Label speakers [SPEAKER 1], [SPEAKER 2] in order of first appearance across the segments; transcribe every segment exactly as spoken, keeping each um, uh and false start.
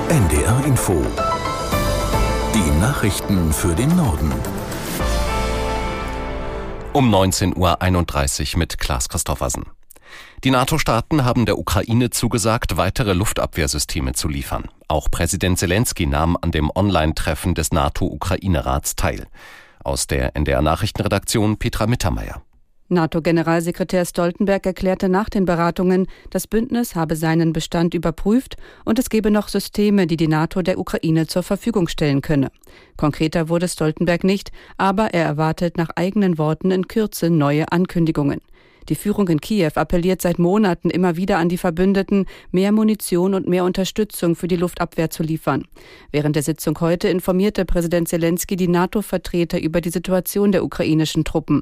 [SPEAKER 1] N D R Info. Die Nachrichten für den Norden.
[SPEAKER 2] Um neunzehn Uhr einunddreißig mit Klaas Christoffersen. Die NATO-Staaten haben der Ukraine zugesagt, weitere Luftabwehrsysteme zu liefern. Auch Präsident Selenskyj nahm an dem Online-Treffen des NATO-Ukraine-Rats teil. Aus der N D R-Nachrichtenredaktion Petra Mittermeier.
[SPEAKER 3] NATO-Generalsekretär Stoltenberg erklärte nach den Beratungen, das Bündnis habe seinen Bestand überprüft und es gebe noch Systeme, die die NATO der Ukraine zur Verfügung stellen könne. Konkreter wurde Stoltenberg nicht, aber er erwartet nach eigenen Worten in Kürze neue Ankündigungen. Die Führung in Kiew appelliert seit Monaten immer wieder an die Verbündeten, mehr Munition und mehr Unterstützung für die Luftabwehr zu liefern. Während der Sitzung heute informierte Präsident Selenskyj die NATO-Vertreter über die Situation der ukrainischen Truppen.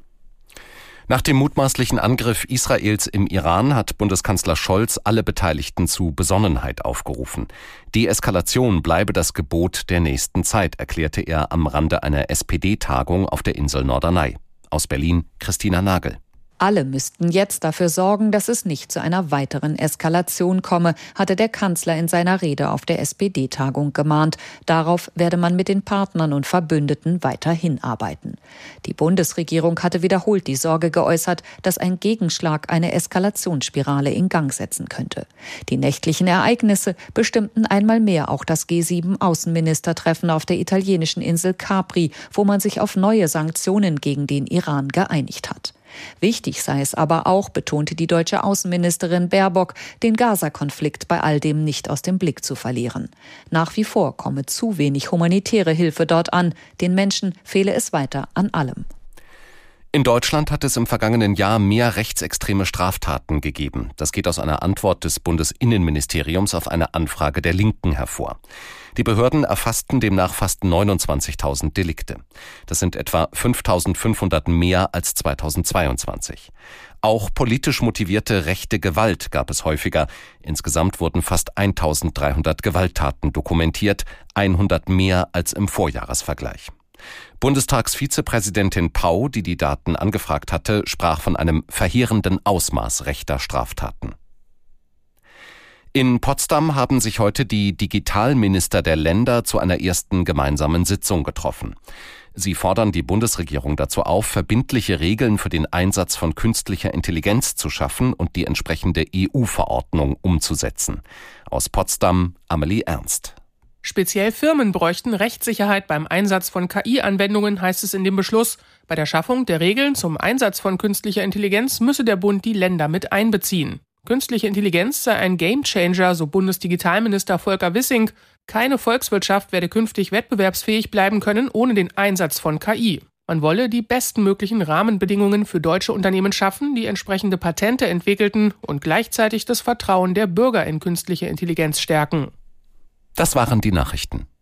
[SPEAKER 2] Nach dem mutmaßlichen Angriff Israels im Iran hat Bundeskanzler Scholz alle Beteiligten zu Besonnenheit aufgerufen. Deeskalation bleibe das Gebot der nächsten Zeit, erklärte er am Rande einer S P D-Tagung auf der Insel Norderney. Aus Berlin Christina Nagel.
[SPEAKER 4] Alle müssten jetzt dafür sorgen, dass es nicht zu einer weiteren Eskalation komme, hatte der Kanzler in seiner Rede auf der S P D-Tagung gemahnt. Darauf werde man mit den Partnern und Verbündeten weiter hinarbeiten. Die Bundesregierung hatte wiederholt die Sorge geäußert, dass ein Gegenschlag eine Eskalationsspirale in Gang setzen könnte. Die nächtlichen Ereignisse bestimmten einmal mehr auch das G sieben Außenministertreffen auf der italienischen Insel Capri, wo man sich auf neue Sanktionen gegen den Iran geeinigt hat. Wichtig sei es aber auch, betonte die deutsche Außenministerin Baerbock, den Gaza-Konflikt bei all dem nicht aus dem Blick zu verlieren. Nach wie vor komme zu wenig humanitäre Hilfe dort an. Den Menschen fehle es weiter an allem.
[SPEAKER 2] In Deutschland hat es im vergangenen Jahr mehr rechtsextreme Straftaten gegeben. Das geht aus einer Antwort des Bundesinnenministeriums auf eine Anfrage der Linken hervor. Die Behörden erfassten demnach fast neunundzwanzigtausend Delikte. Das sind etwa fünftausendfünfhundert mehr als zweitausendzweiundzwanzig. Auch politisch motivierte rechte Gewalt gab es häufiger. Insgesamt wurden fast eintausenddreihundert Gewalttaten dokumentiert, hundert mehr als im Vorjahresvergleich. Bundestagsvizepräsidentin Pau, die die Daten angefragt hatte, sprach von einem verheerenden Ausmaß rechter Straftaten. In Potsdam haben sich heute die Digitalminister der Länder zu einer ersten gemeinsamen Sitzung getroffen. Sie fordern die Bundesregierung dazu auf, verbindliche Regeln für den Einsatz von künstlicher Intelligenz zu schaffen und die entsprechende E U-Verordnung umzusetzen. Aus Potsdam, Amelie Ernst.
[SPEAKER 5] Speziell Firmen bräuchten Rechtssicherheit beim Einsatz von K I-Anwendungen, heißt es in dem Beschluss. Bei der Schaffung der Regeln zum Einsatz von künstlicher Intelligenz müsse der Bund die Länder mit einbeziehen. Künstliche Intelligenz sei ein Gamechanger, so Bundesdigitalminister Volker Wissing. Keine Volkswirtschaft werde künftig wettbewerbsfähig bleiben können ohne den Einsatz von K I. Man wolle die bestmöglichen Rahmenbedingungen für deutsche Unternehmen schaffen, die entsprechende Patente entwickelten und gleichzeitig das Vertrauen der Bürger in künstliche Intelligenz stärken.
[SPEAKER 2] Das waren die Nachrichten.